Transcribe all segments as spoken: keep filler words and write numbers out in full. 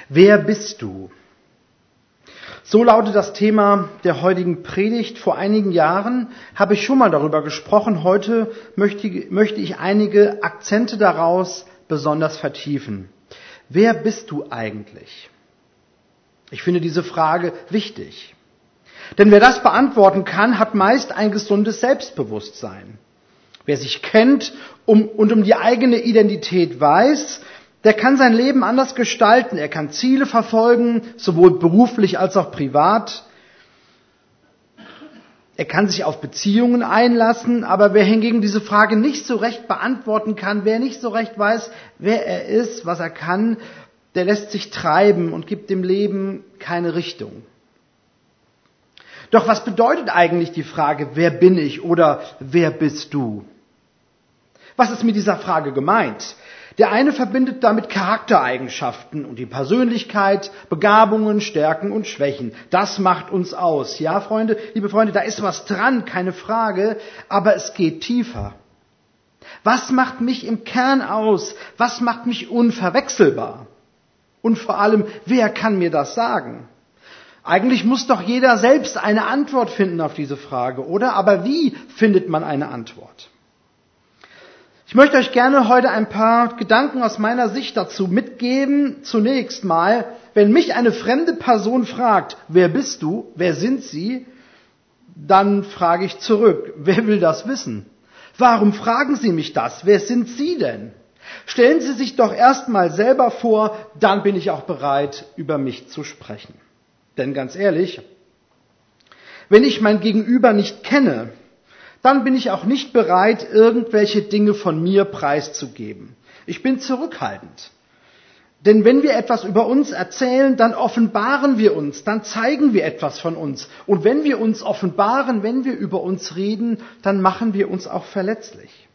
Wer bist du? So lautet das Thema der heutigen Predigt. Vor einigen Jahren habe ich schon mal darüber gesprochen. Heute möchte, möchte ich einige Akzente daraus besonders vertiefen. Wer bist du eigentlich? Ich finde diese Frage wichtig. Denn wer das beantworten kann, hat meist ein gesundes Selbstbewusstsein. Wer sich kennt um, und um die eigene Identität weiß, der kann sein Leben anders gestalten. Er kann Ziele verfolgen, sowohl beruflich als auch privat. Er kann sich auf Beziehungen einlassen, aber wer hingegen diese Frage nicht so recht beantworten kann, wer nicht so recht weiß, wer er ist, was er kann, der lässt sich treiben und gibt dem Leben keine Richtung. Doch was bedeutet eigentlich die Frage, wer bin ich oder wer bist du? Was ist mit dieser Frage gemeint? Der eine verbindet damit Charaktereigenschaften und die Persönlichkeit, Begabungen, Stärken und Schwächen. Das macht uns aus. Ja, Freunde, liebe Freunde, da ist was dran, keine Frage, aber es geht tiefer. Was macht mich im Kern aus? Was macht mich unverwechselbar? Und vor allem, wer kann mir das sagen? Eigentlich muss doch jeder selbst eine Antwort finden auf diese Frage, oder? Aber wie findet man eine Antwort? Ich möchte euch gerne heute ein paar Gedanken aus meiner Sicht dazu mitgeben. Zunächst mal, wenn mich eine fremde Person fragt, wer bist du, wer sind sie, dann frage ich zurück, wer will das wissen? Warum fragen Sie mich das? Wer sind Sie denn? Stellen Sie sich doch erst mal selber vor, dann bin ich auch bereit, über mich zu sprechen. Denn ganz ehrlich, wenn ich mein Gegenüber nicht kenne, dann bin ich auch nicht bereit, irgendwelche Dinge von mir preiszugeben. Ich bin zurückhaltend. Denn wenn wir etwas über uns erzählen, dann offenbaren wir uns, dann zeigen wir etwas von uns. Und wenn wir uns offenbaren, wenn wir über uns reden, dann machen wir uns auch verletzlich.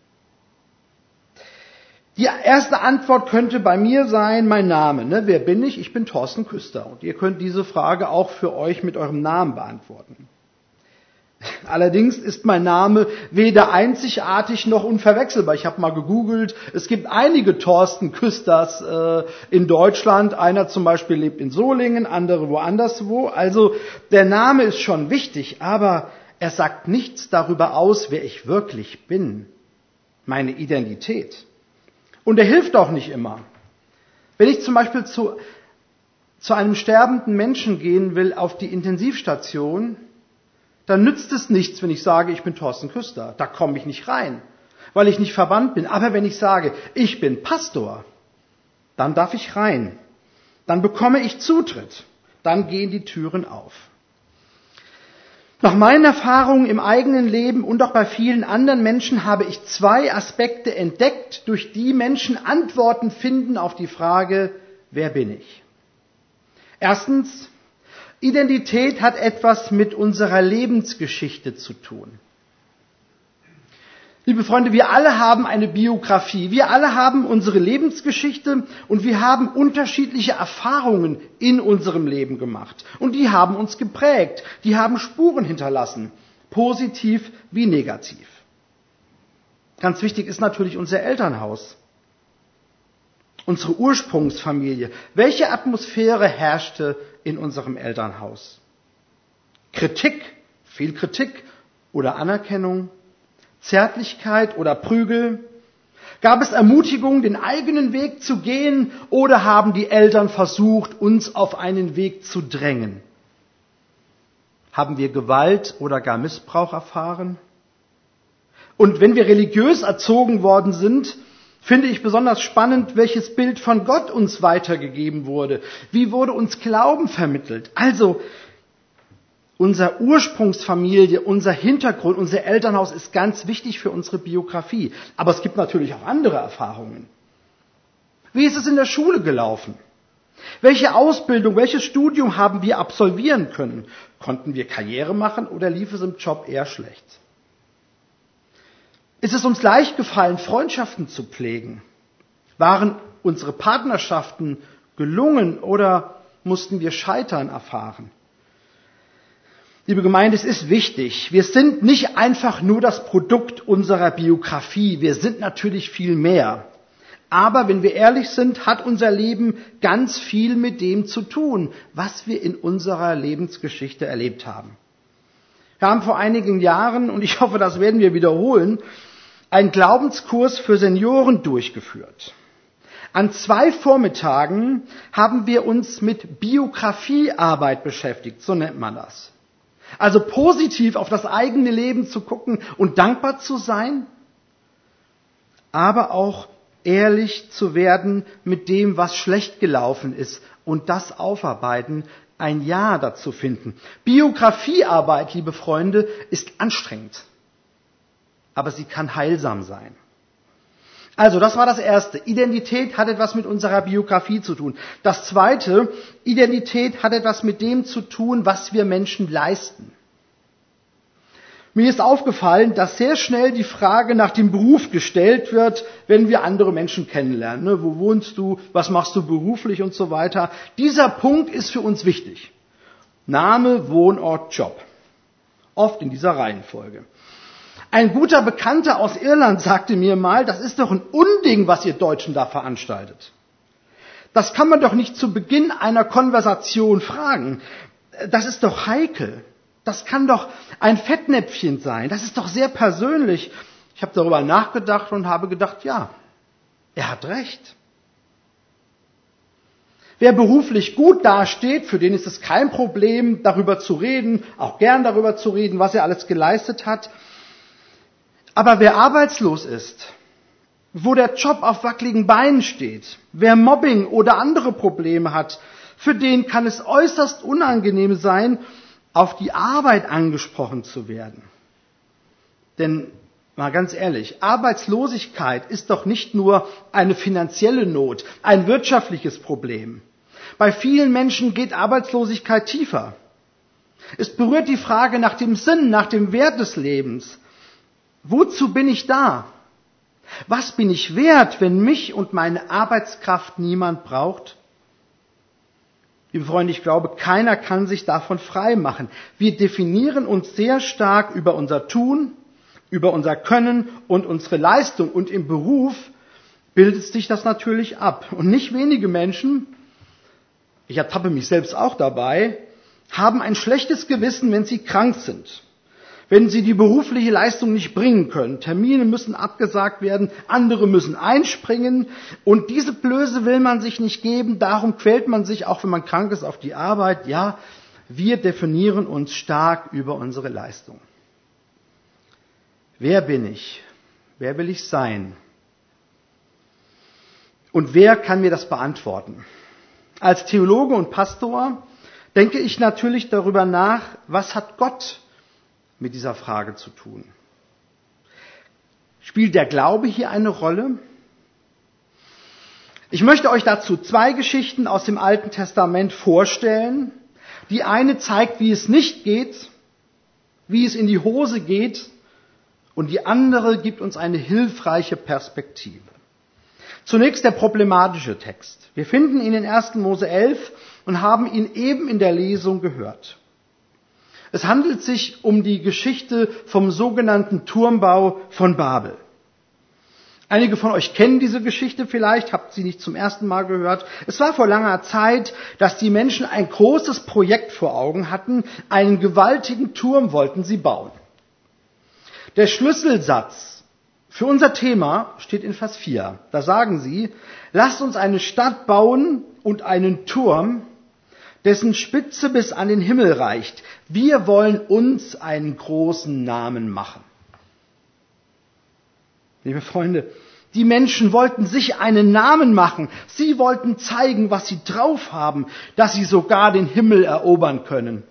Die erste Antwort könnte bei mir sein, mein Name. Ne? Wer bin ich? Ich bin Thorsten Küster. Und ihr könnt diese Frage auch für euch mit eurem Namen beantworten. Allerdings ist mein Name weder einzigartig noch unverwechselbar. Ich habe mal gegoogelt, es gibt einige Thorsten Küsters äh, in Deutschland. Einer zum Beispiel lebt in Solingen, andere woanders wo. Also der Name ist schon wichtig, aber er sagt nichts darüber aus, wer ich wirklich bin, meine Identität. Und er hilft auch nicht immer. Wenn ich zum Beispiel zu, zu einem sterbenden Menschen gehen will auf die Intensivstation, dann nützt es nichts, wenn ich sage, ich bin Thorsten Küster. Da komme ich nicht rein, weil ich nicht verwandt bin. Aber wenn ich sage, ich bin Pastor, dann darf ich rein. Dann bekomme ich Zutritt. Dann gehen die Türen auf. Nach meinen Erfahrungen im eigenen Leben und auch bei vielen anderen Menschen habe ich zwei Aspekte entdeckt, durch die Menschen Antworten finden auf die Frage, wer bin ich? Erstens, Identität hat etwas mit unserer Lebensgeschichte zu tun. Liebe Freunde, wir alle haben eine Biografie, wir alle haben unsere Lebensgeschichte und wir haben unterschiedliche Erfahrungen in unserem Leben gemacht. Und die haben uns geprägt, die haben Spuren hinterlassen, positiv wie negativ. Ganz wichtig ist natürlich unser Elternhaus, unsere Ursprungsfamilie. Welche Atmosphäre herrschte in unserem Elternhaus? Kritik, viel Kritik oder Anerkennung? Zärtlichkeit oder Prügel? Gab es Ermutigung, den eigenen Weg zu gehen, oder haben die Eltern versucht, uns auf einen Weg zu drängen? Haben wir Gewalt oder gar Missbrauch erfahren? Und wenn wir religiös erzogen worden sind, finde ich besonders spannend, welches Bild von Gott uns weitergegeben wurde. Wie wurde uns Glauben vermittelt? Also, unser Ursprungsfamilie, unser Hintergrund, unser Elternhaus ist ganz wichtig für unsere Biografie. Aber es gibt natürlich auch andere Erfahrungen. Wie ist es in der Schule gelaufen? Welche Ausbildung, welches Studium haben wir absolvieren können? Konnten wir Karriere machen oder lief es im Job eher schlecht? Ist es uns leicht gefallen, Freundschaften zu pflegen? Waren unsere Partnerschaften gelungen oder mussten wir Scheitern erfahren? Liebe Gemeinde, es ist wichtig. Wir sind nicht einfach nur das Produkt unserer Biografie. Wir sind natürlich viel mehr. Aber wenn wir ehrlich sind, hat unser Leben ganz viel mit dem zu tun, was wir in unserer Lebensgeschichte erlebt haben. Wir haben vor einigen Jahren, und ich hoffe, das werden wir wiederholen, einen Glaubenskurs für Senioren durchgeführt. An zwei Vormittagen haben wir uns mit Biografiearbeit beschäftigt, so nennt man das. Also positiv auf das eigene Leben zu gucken und dankbar zu sein, aber auch ehrlich zu werden mit dem, was schlecht gelaufen ist und das aufarbeiten, ein Ja dazu finden. Biografiearbeit, liebe Freunde, ist anstrengend, aber sie kann heilsam sein. Also, das war das Erste. Identität hat etwas mit unserer Biografie zu tun. Das Zweite, Identität hat etwas mit dem zu tun, was wir Menschen leisten. Mir ist aufgefallen, dass sehr schnell die Frage nach dem Beruf gestellt wird, wenn wir andere Menschen kennenlernen. Ne? Wo wohnst du? Was machst du beruflich und so weiter? Dieser Punkt ist für uns wichtig. Name, Wohnort, Job. Oft in dieser Reihenfolge. Ein guter Bekannter aus Irland sagte mir mal, das ist doch ein Unding, was ihr Deutschen da veranstaltet. Das kann man doch nicht zu Beginn einer Konversation fragen. Das ist doch heikel. Das kann doch ein Fettnäpfchen sein. Das ist doch sehr persönlich. Ich habe darüber nachgedacht und habe gedacht, ja, er hat recht. Wer beruflich gut dasteht, für den ist es kein Problem, darüber zu reden, auch gern darüber zu reden, was er alles geleistet hat. Aber wer arbeitslos ist, wo der Job auf wackeligen Beinen steht, wer Mobbing oder andere Probleme hat, für den kann es äußerst unangenehm sein, auf die Arbeit angesprochen zu werden. Denn, mal ganz ehrlich, Arbeitslosigkeit ist doch nicht nur eine finanzielle Not, ein wirtschaftliches Problem. Bei vielen Menschen geht Arbeitslosigkeit tiefer. Es berührt die Frage nach dem Sinn, nach dem Wert des Lebens. Wozu bin ich da? Was bin ich wert, wenn mich und meine Arbeitskraft niemand braucht? Liebe Freunde, ich glaube, keiner kann sich davon frei machen. Wir definieren uns sehr stark über unser Tun, über unser Können und unsere Leistung. Und im Beruf bildet sich das natürlich ab. Und nicht wenige Menschen, ich ertappe mich selbst auch dabei, haben ein schlechtes Gewissen, wenn sie krank sind. Wenn sie die berufliche Leistung nicht bringen können. Termine müssen abgesagt werden, andere müssen einspringen. Und diese Blöße will man sich nicht geben. Darum quält man sich, auch wenn man krank ist, auf die Arbeit. Ja, wir definieren uns stark über unsere Leistung. Wer bin ich? Wer will ich sein? Und wer kann mir das beantworten? Als Theologe und Pastor denke ich natürlich darüber nach, was hat Gott mit dieser Frage zu tun? Spielt der Glaube hier eine Rolle? Ich möchte euch dazu zwei Geschichten aus dem Alten Testament vorstellen. Die eine zeigt, wie es nicht geht, wie es in die Hose geht, und die andere gibt uns eine hilfreiche Perspektive. Zunächst der problematische Text. Wir finden ihn in ersten Mose elf und haben ihn eben in der Lesung gehört. Es handelt sich um die Geschichte vom sogenannten Turmbau von Babel. Einige von euch kennen diese Geschichte vielleicht, habt sie nicht zum ersten Mal gehört. Es war vor langer Zeit, dass die Menschen ein großes Projekt vor Augen hatten. Einen gewaltigen Turm wollten sie bauen. Der Schlüsselsatz für unser Thema steht in Vers vier. Da sagen sie, lasst uns eine Stadt bauen und einen Turm, dessen Spitze bis an den Himmel reicht. Wir wollen uns einen großen Namen machen. Liebe Freunde, die Menschen wollten sich einen Namen machen. Sie wollten zeigen, was sie drauf haben, dass sie sogar den Himmel erobern können.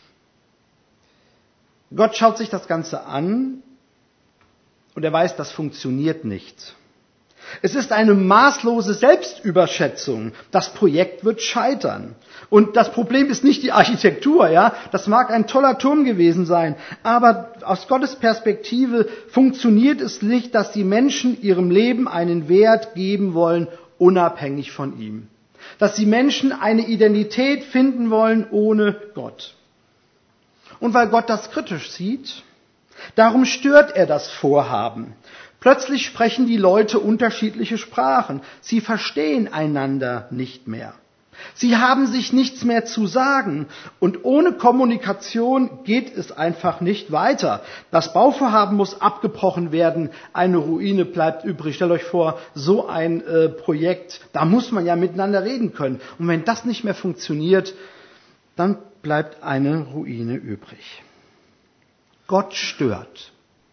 Gott schaut sich das Ganze an und er weiß, das funktioniert nicht. Es ist eine maßlose Selbstüberschätzung. Das Projekt wird scheitern. Und das Problem ist nicht die Architektur, ja. Das mag ein toller Turm gewesen sein. Aber aus Gottes Perspektive funktioniert es nicht, dass die Menschen ihrem Leben einen Wert geben wollen, unabhängig von ihm. Dass die Menschen eine Identität finden wollen ohne Gott. Und weil Gott das kritisch sieht, darum stört er das Vorhaben. Plötzlich sprechen die Leute unterschiedliche Sprachen. Sie verstehen einander nicht mehr. Sie haben sich nichts mehr zu sagen. Und ohne Kommunikation geht es einfach nicht weiter. Das Bauvorhaben muss abgebrochen werden. Eine Ruine bleibt übrig. Stellt euch vor, so ein äh, Projekt, da muss man ja miteinander reden können. Und wenn das nicht mehr funktioniert, dann bleibt eine Ruine übrig. Gott stört.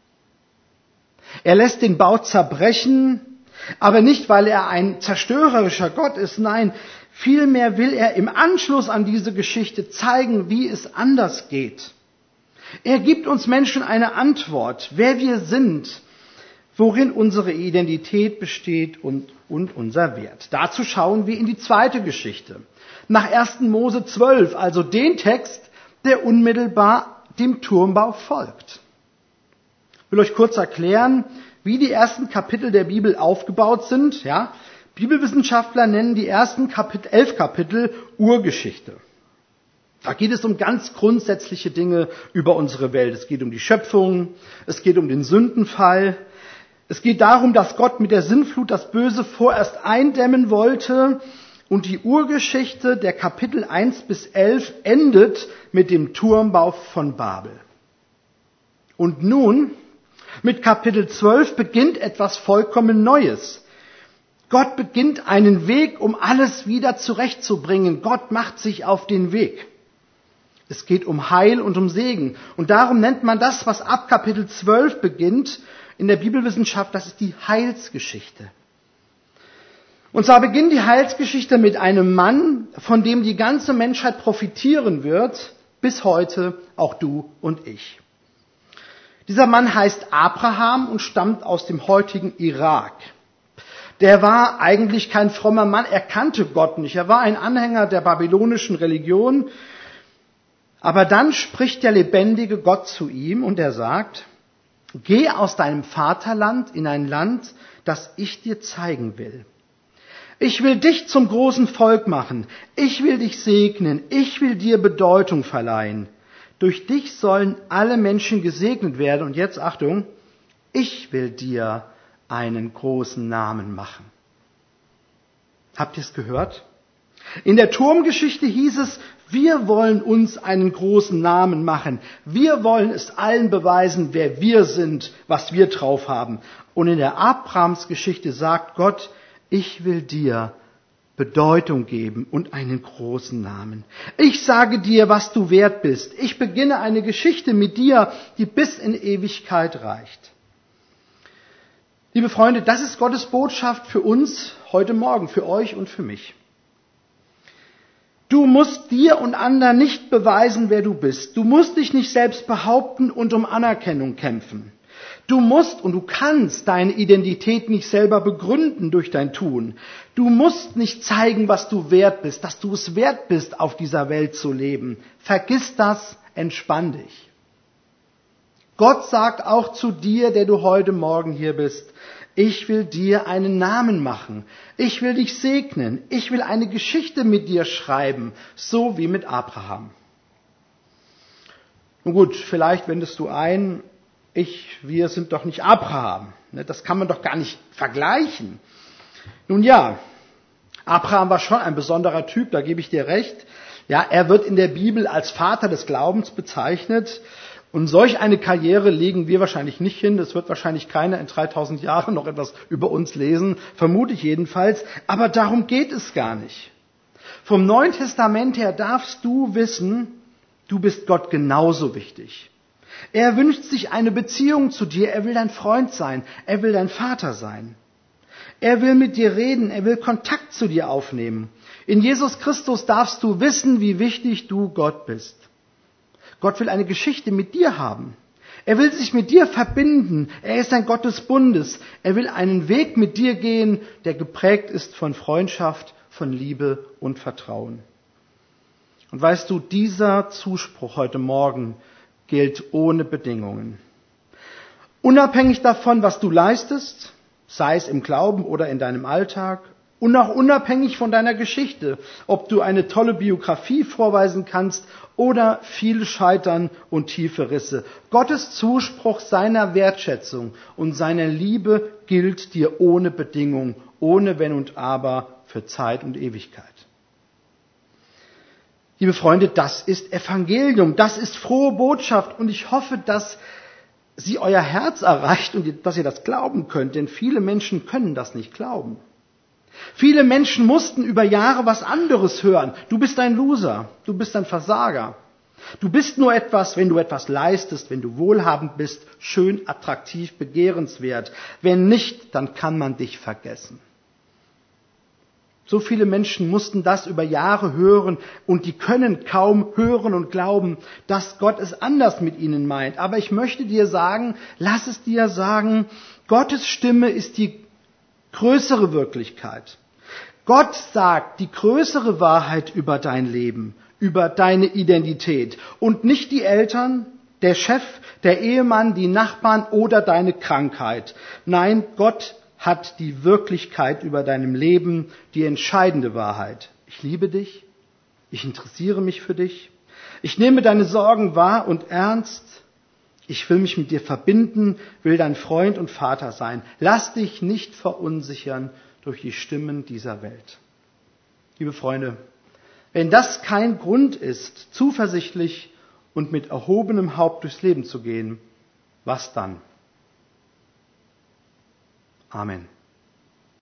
Er lässt den Bau zerbrechen, aber nicht, weil er ein zerstörerischer Gott ist. Nein, vielmehr will er im Anschluss an diese Geschichte zeigen, wie es anders geht. Er gibt uns Menschen eine Antwort, wer wir sind, worin unsere Identität besteht und, und unser Wert. Dazu schauen wir in die zweite Geschichte. Nach ersten Mose zwölf, also den Text, der unmittelbar dem Turmbau folgt. Ich will euch kurz erklären, wie die ersten Kapitel der Bibel aufgebaut sind. Ja, Bibelwissenschaftler nennen die ersten Kapitel, elf Kapitel Urgeschichte. Da geht es um ganz grundsätzliche Dinge über unsere Welt. Es geht um die Schöpfung, es geht um den Sündenfall. Es geht darum, dass Gott mit der Sintflut das Böse vorerst eindämmen wollte. Und die Urgeschichte der Kapitel eins bis elf endet mit dem Turmbau von Babel. Und nun, mit Kapitel zwölf beginnt etwas vollkommen Neues. Gott beginnt einen Weg, um alles wieder zurechtzubringen. Gott macht sich auf den Weg. Es geht um Heil und um Segen. Und darum nennt man das, was ab Kapitel zwölf beginnt, in der Bibelwissenschaft, das ist die Heilsgeschichte. Und zwar beginnt die Heilsgeschichte mit einem Mann, von dem die ganze Menschheit profitieren wird, bis heute auch du und ich. Dieser Mann heißt Abraham und stammt aus dem heutigen Irak. Der war eigentlich kein frommer Mann, er kannte Gott nicht. Er war ein Anhänger der babylonischen Religion. Aber dann spricht der lebendige Gott zu ihm und er sagt, geh aus deinem Vaterland in ein Land, das ich dir zeigen will. Ich will dich zum großen Volk machen. Ich will dich segnen. Ich will dir Bedeutung verleihen. Durch dich sollen alle Menschen gesegnet werden. Und jetzt Achtung, ich will dir einen großen Namen machen. Habt ihr es gehört? In der Turmgeschichte hieß es, wir wollen uns einen großen Namen machen. Wir wollen es allen beweisen, wer wir sind, was wir drauf haben. Und in der Abrahamsgeschichte sagt Gott, ich will dir Bedeutung geben und einen großen Namen. Ich sage dir, was du wert bist. Ich beginne eine Geschichte mit dir, die bis in Ewigkeit reicht. Liebe Freunde, das ist Gottes Botschaft für uns heute Morgen, für euch und für mich. Du musst dir und anderen nicht beweisen, wer du bist. Du musst dich nicht selbst behaupten und um Anerkennung kämpfen. Du musst und du kannst deine Identität nicht selber begründen durch dein Tun. Du musst nicht zeigen, was du wert bist, dass du es wert bist, auf dieser Welt zu leben. Vergiss das, entspann dich. Gott sagt auch zu dir, der du heute Morgen hier bist, ich will dir einen Namen machen. Ich will dich segnen. Ich will eine Geschichte mit dir schreiben, so wie mit Abraham. Nun gut, vielleicht wendest du ein, ich, wir sind doch nicht Abraham. Das kann man doch gar nicht vergleichen. Nun ja, Abraham war schon ein besonderer Typ, da gebe ich dir recht. Ja, er wird in der Bibel als Vater des Glaubens bezeichnet. Und solch eine Karriere legen wir wahrscheinlich nicht hin. Es wird wahrscheinlich keiner in dreitausend Jahren noch etwas über uns lesen, vermute ich jedenfalls. Aber darum geht es gar nicht. Vom Neuen Testament her darfst du wissen, du bist Gott genauso wichtig. Er wünscht sich eine Beziehung zu dir. Er will dein Freund sein. Er will dein Vater sein. Er will mit dir reden. Er will Kontakt zu dir aufnehmen. In Jesus Christus darfst du wissen, wie wichtig du Gott bist. Gott will eine Geschichte mit dir haben. Er will sich mit dir verbinden. Er ist ein Gott des Bundes. Er will einen Weg mit dir gehen, der geprägt ist von Freundschaft, von Liebe und Vertrauen. Und weißt du, dieser Zuspruch heute Morgen gilt ohne Bedingungen. Unabhängig davon, was du leistest, sei es im Glauben oder in deinem Alltag, Und auch unabhängig von deiner Geschichte, ob du eine tolle Biografie vorweisen kannst oder viel Scheitern und tiefe Risse. Gottes Zuspruch seiner Wertschätzung und seiner Liebe gilt dir ohne Bedingung, ohne Wenn und Aber für Zeit und Ewigkeit. Liebe Freunde, das ist Evangelium, das ist frohe Botschaft und ich hoffe, dass sie euer Herz erreicht und dass ihr das glauben könnt, denn viele Menschen können das nicht glauben. Viele Menschen mussten über Jahre was anderes hören. Du bist ein Loser, du bist ein Versager. Du bist nur etwas, wenn du etwas leistest, wenn du wohlhabend bist, schön, attraktiv, begehrenswert. Wenn nicht, dann kann man dich vergessen. So viele Menschen mussten das über Jahre hören und die können kaum hören und glauben, dass Gott es anders mit ihnen meint. Aber ich möchte dir sagen, lass es dir sagen, Gottes Stimme ist die größere Wirklichkeit. Gott sagt die größere Wahrheit über dein Leben, über deine Identität und nicht die Eltern, der Chef, der Ehemann, die Nachbarn oder deine Krankheit. Nein, Gott hat die Wirklichkeit über deinem Leben, die entscheidende Wahrheit. Ich liebe dich, ich interessiere mich für dich, ich nehme deine Sorgen wahr und ernst. Ich will mich mit dir verbinden, will dein Freund und Vater sein. Lass dich nicht verunsichern durch die Stimmen dieser Welt. Liebe Freunde, wenn das kein Grund ist, zuversichtlich und mit erhobenem Haupt durchs Leben zu gehen, was dann? Amen.